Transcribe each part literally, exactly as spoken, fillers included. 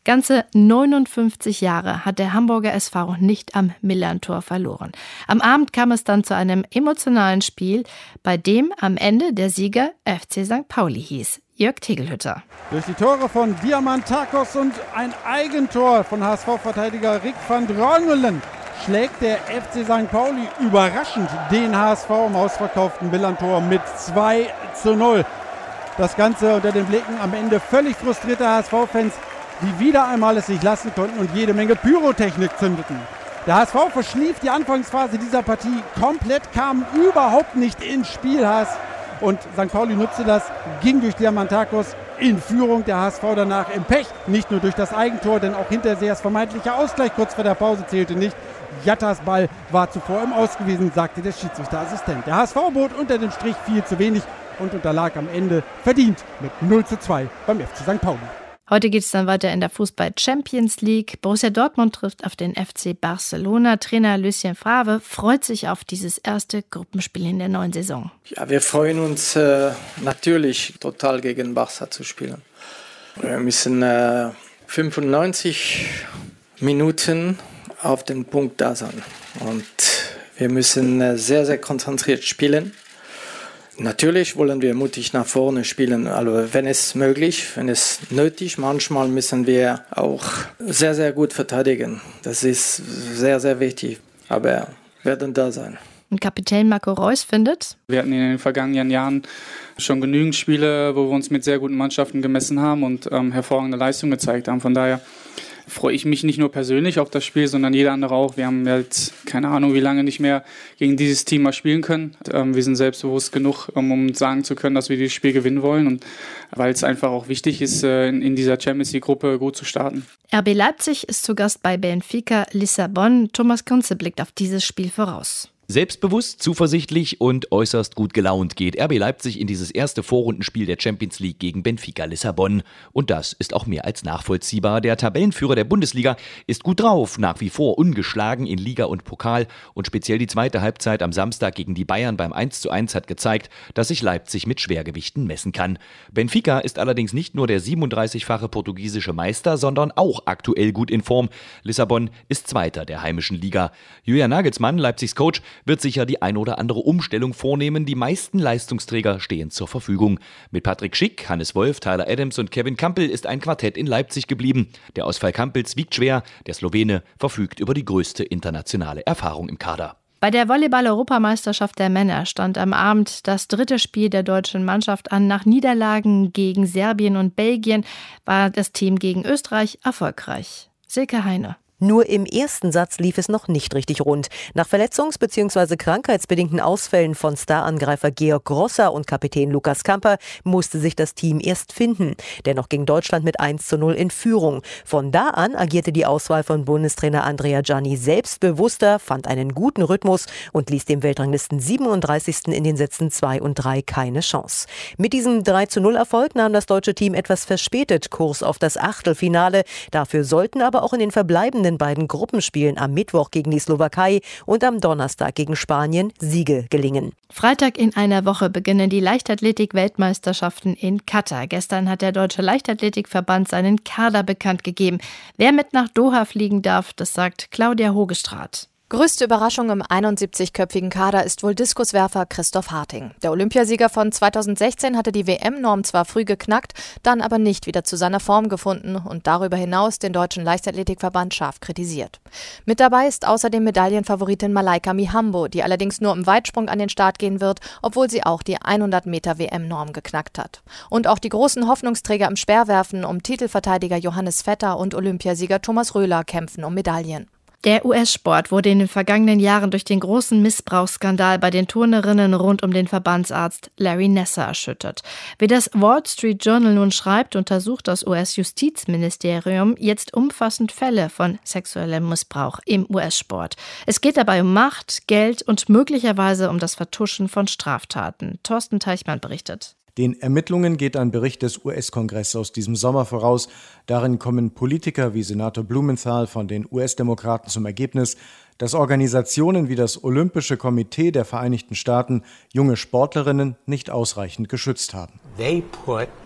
Ganze neunundfünfzig Jahre hat der Hamburger S V nicht am Millerntor verloren. Am Abend kam es dann zu einem emotionalen Spiel, bei dem am Ende der Sieger F C Sankt Pauli hieß. Jörg Tegelhütter. Durch die Tore von Diamantakos und ein Eigentor von H S V-Verteidiger Rick van Drongelen schlägt der F C Sankt Pauli überraschend den H S V im ausverkauften Millerntor mit zwei zu null. Das Ganze unter den Blicken am Ende völlig frustrierte H S V-Fans, die wieder einmal es sich lassen konnten und jede Menge Pyrotechnik zündeten. Der H S V verschlief die Anfangsphase dieser Partie komplett, kam überhaupt nicht ins Spielhass. Und Sankt Pauli nutzte das, ging durch Diamantakos in Führung. Der H S V danach im Pech, nicht nur durch das Eigentor, denn auch Hintersehers vermeintlicher Ausgleich kurz vor der Pause zählte nicht. Jattas Ball war zuvor im Aus gewesen, sagte der Schiedsrichterassistent. Der H S V bot unter dem Strich viel zu wenig und unterlag am Ende verdient mit null zu zwei beim F C Sankt Pauli. Heute geht es dann weiter in der Fußball-Champions League. Borussia Dortmund trifft auf den F C Barcelona. Trainer Lucien Favre freut sich auf dieses erste Gruppenspiel in der neuen Saison. Ja, wir freuen uns äh, natürlich total gegen Barca zu spielen. Wir müssen äh, fünfundneunzig Minuten auf den Punkt da sein. Und wir müssen äh, sehr, sehr konzentriert spielen. Natürlich wollen wir mutig nach vorne spielen, also wenn es möglich, wenn es nötig, manchmal müssen wir auch sehr, sehr gut verteidigen. Das ist sehr, sehr wichtig, aber wir werden da sein. Und Kapitän Marco Reus findet: Wir hatten in den vergangenen Jahren schon genügend Spiele, wo wir uns mit sehr guten Mannschaften gemessen haben und ähm, hervorragende Leistungen gezeigt haben. Von daher freue ich mich nicht nur persönlich auf das Spiel, sondern jeder andere auch. Wir haben jetzt keine Ahnung, wie lange nicht mehr gegen dieses Team mal spielen können. Ähm, wir sind selbstbewusst genug, um, um sagen zu können, dass wir dieses Spiel gewinnen wollen. Und weil es einfach auch wichtig ist, äh, in, in dieser Champions League-Gruppe gut zu starten. R B Leipzig ist zu Gast bei Benfica Lissabon. Thomas Kunze blickt auf dieses Spiel voraus. Selbstbewusst, zuversichtlich und äußerst gut gelaunt geht R B Leipzig in dieses erste Vorrundenspiel der Champions League gegen Benfica Lissabon. Und das ist auch mehr als nachvollziehbar. Der Tabellenführer der Bundesliga ist gut drauf, nach wie vor ungeschlagen in Liga und Pokal. Und speziell die zweite Halbzeit am Samstag gegen die Bayern beim eins zu eins hat gezeigt, dass sich Leipzig mit Schwergewichten messen kann. Benfica ist allerdings nicht nur der siebenunddreißigfache portugiesische Meister, sondern auch aktuell gut in Form. Lissabon ist Zweiter der heimischen Liga. Julian Nagelsmann, Leipzigs Coach, wird sicher die ein oder andere Umstellung vornehmen. Die meisten Leistungsträger stehen zur Verfügung. Mit Patrick Schick, Hannes Wolf, Tyler Adams und Kevin Kampel ist ein Quartett in Leipzig geblieben. Der Ausfall Kampels wiegt schwer. Der Slowene verfügt über die größte internationale Erfahrung im Kader. Bei der Volleyball-Europameisterschaft der Männer stand am Abend das dritte Spiel der deutschen Mannschaft an. Nach Niederlagen gegen Serbien und Belgien war das Team gegen Österreich erfolgreich. Silke Heine. Nur im ersten Satz lief es noch nicht richtig rund. Nach verletzungs- bzw. krankheitsbedingten Ausfällen von Starangreifer Georg Grosser und Kapitän Lukas Kamper musste sich das Team erst finden. Dennoch ging Deutschland mit eins zu null in Führung. Von da an agierte die Auswahl von Bundestrainer Andrea Gianni selbstbewusster, fand einen guten Rhythmus und ließ dem Weltranglisten siebenunddreißigsten in den Sätzen zwei und drei keine Chance. Mit diesem drei zu null Erfolg nahm das deutsche Team etwas verspätet Kurs auf das Achtelfinale. Dafür sollten aber auch in den verbleibenden beiden Gruppenspielen am Mittwoch gegen die Slowakei und am Donnerstag gegen Spanien Siege gelingen. Freitag in einer Woche beginnen die Leichtathletik-Weltmeisterschaften in Katar. Gestern hat der Deutsche Leichtathletikverband seinen Kader bekannt gegeben. Wer mit nach Doha fliegen darf, das sagt Claudia Hogestraat. Größte Überraschung im einundsiebzigköpfigen Kader ist wohl Diskuswerfer Christoph Harting. Der Olympiasieger von zweitausendsechzehn hatte die W M-Norm zwar früh geknackt, dann aber nicht wieder zu seiner Form gefunden und darüber hinaus den Deutschen Leichtathletikverband scharf kritisiert. Mit dabei ist außerdem Medaillenfavoritin Malaika Mihambo, die allerdings nur im Weitsprung an den Start gehen wird, obwohl sie auch die hundert Meter W M-Norm geknackt hat. Und auch die großen Hoffnungsträger im Speerwerfen um Titelverteidiger Johannes Vetter und Olympiasieger Thomas Röhler kämpfen um Medaillen. Der U S-Sport wurde in den vergangenen Jahren durch den großen Missbrauchsskandal bei den Turnerinnen rund um den Verbandsarzt Larry Nassar erschüttert. Wie das Wall Street Journal nun schreibt, untersucht das U S-Justizministerium jetzt umfassend Fälle von sexuellem Missbrauch im U S-Sport. Es geht dabei um Macht, Geld und möglicherweise um das Vertuschen von Straftaten. Thorsten Teichmann berichtet. Den Ermittlungen geht ein Bericht des U S-Kongresses aus diesem Sommer voraus. Darin kommen Politiker wie Senator Blumenthal von den U S-Demokraten zum Ergebnis, dass Organisationen wie das Olympische Komitee der Vereinigten Staaten junge Sportlerinnen nicht ausreichend geschützt haben. They put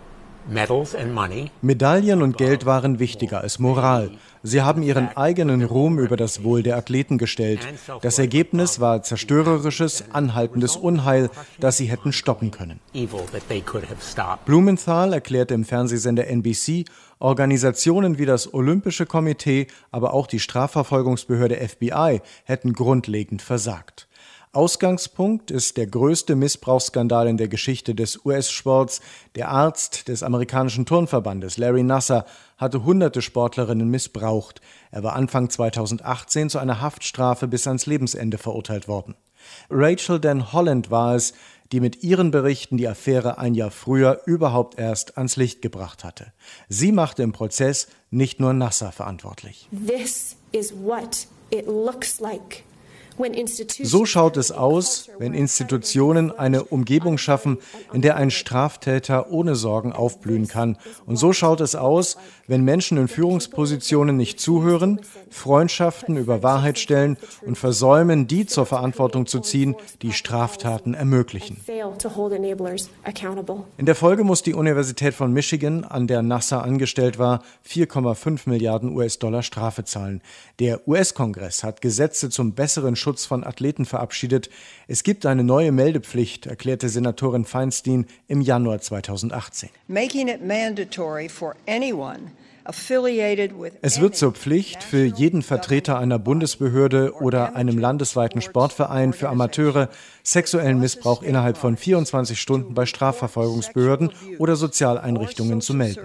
Medaillen und Geld waren wichtiger als Moral. Sie haben ihren eigenen Ruhm über das Wohl der Athleten gestellt. Das Ergebnis war zerstörerisches, anhaltendes Unheil, das sie hätten stoppen können. Blumenthal erklärte im Fernsehsender N B C, Organisationen wie das Olympische Komitee, aber auch die Strafverfolgungsbehörde F B I hätten grundlegend versagt. Ausgangspunkt ist der größte Missbrauchsskandal in der Geschichte des U S-Sports. Der Arzt des amerikanischen Turnverbandes, Larry Nassar, hatte hunderte Sportlerinnen missbraucht. Er war Anfang zweitausendachtzehn zu einer Haftstrafe bis ans Lebensende verurteilt worden. Rachel Den Holland war es, die mit ihren Berichten die Affäre ein Jahr früher überhaupt erst ans Licht gebracht hatte. Sie machte im Prozess nicht nur Nassar verantwortlich. This is what it looks like. So schaut es aus, wenn Institutionen eine Umgebung schaffen, in der ein Straftäter ohne Sorgen aufblühen kann. Und so schaut es aus, wenn Menschen in Führungspositionen nicht zuhören, Freundschaften über Wahrheit stellen und versäumen, die zur Verantwortung zu ziehen, die Straftaten ermöglichen. In der Folge muss die Universität von Michigan, an der Nassar angestellt war, vier Komma fünf Milliarden U S-Dollar Strafe zahlen. Der U S-Kongress hat Gesetze zum besseren Schutz von Athleten verabschiedet. Es gibt eine neue Meldepflicht, erklärte Senatorin Feinstein im Januar zweitausendachtzehn. Making it mandatory for anyone Es wird zur Pflicht für jeden Vertreter einer Bundesbehörde oder einem landesweiten Sportverein für Amateure, sexuellen Missbrauch innerhalb von vierundzwanzig Stunden bei Strafverfolgungsbehörden oder Sozialeinrichtungen zu melden.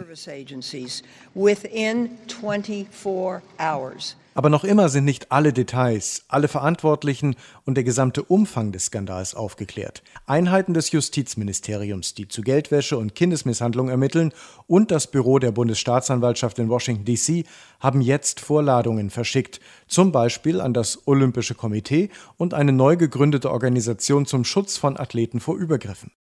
Aber noch immer sind nicht alle Details, alle Verantwortlichen und der gesamte Umfang des Skandals aufgeklärt. Einheiten des Justizministeriums, die zu Geldwäsche und Kindesmisshandlung ermitteln, und das Büro der Bundesstaatsanwaltschaft in Washington D C haben jetzt Vorladungen verschickt, zum Beispiel an das Olympische Komitee und eine neu gegründete Organisation zum Schutz von Athleten vor Übergriffen.